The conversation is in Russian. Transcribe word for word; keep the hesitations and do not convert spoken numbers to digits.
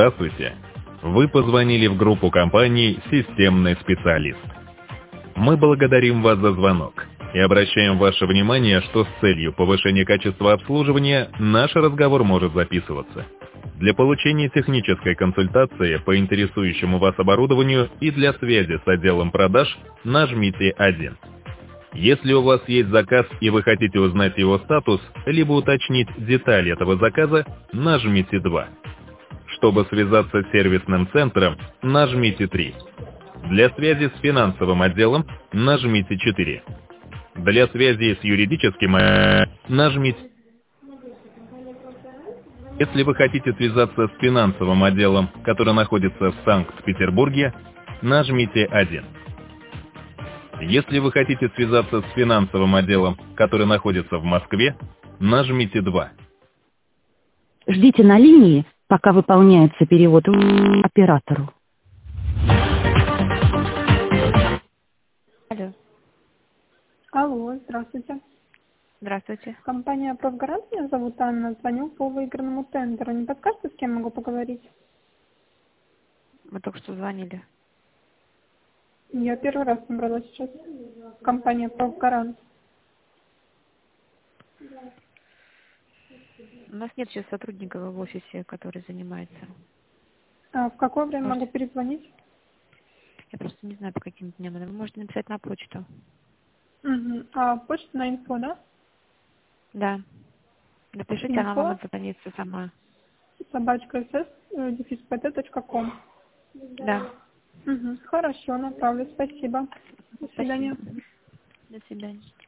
Здравствуйте. Вы позвонили в группу компаний «Системный специалист». Мы благодарим вас за звонок и обращаем ваше внимание, что с целью повышения качества обслуживания наш разговор может записываться. Для получения технической консультации по интересующему вас оборудованию и для связи с отделом продаж нажмите один. Если у вас есть заказ и вы хотите узнать его статус, либо уточнить детали этого заказа, нажмите два. Чтобы связаться с сервисным центром, нажмите три. Для связи с финансовым отделом нажмите четыре. Для связи с юридическим э, нажмите. Если вы хотите связаться с финансовым отделом, который находится в Санкт-Петербурге, нажмите один. Если вы хотите связаться с финансовым отделом, который находится в Москве, нажмите два. Ждите на линии, пока выполняется перевод оператору. Алло. Алло, здравствуйте. Здравствуйте. Компания «Профгарант», меня зовут Анна, звоню по выигранному тендеру. Не подскажете, с кем могу поговорить? Мы только что звонили. Я первый раз набрала сейчас. Компания «Профгарант». У нас нет сейчас сотрудника в офисе, который занимается. А в какое время Может, могу перезвонить? Я просто не знаю, по каким дням. Вы можете написать на почту. Угу. А почта на инфо, да? Да. Напишите, она Инфо вам отзвонится сама. собачка эс эс дефис пэ тэ точка ком. Да. Угу. Хорошо, направлю. Спасибо. До свидания. Спасибо. До свидания.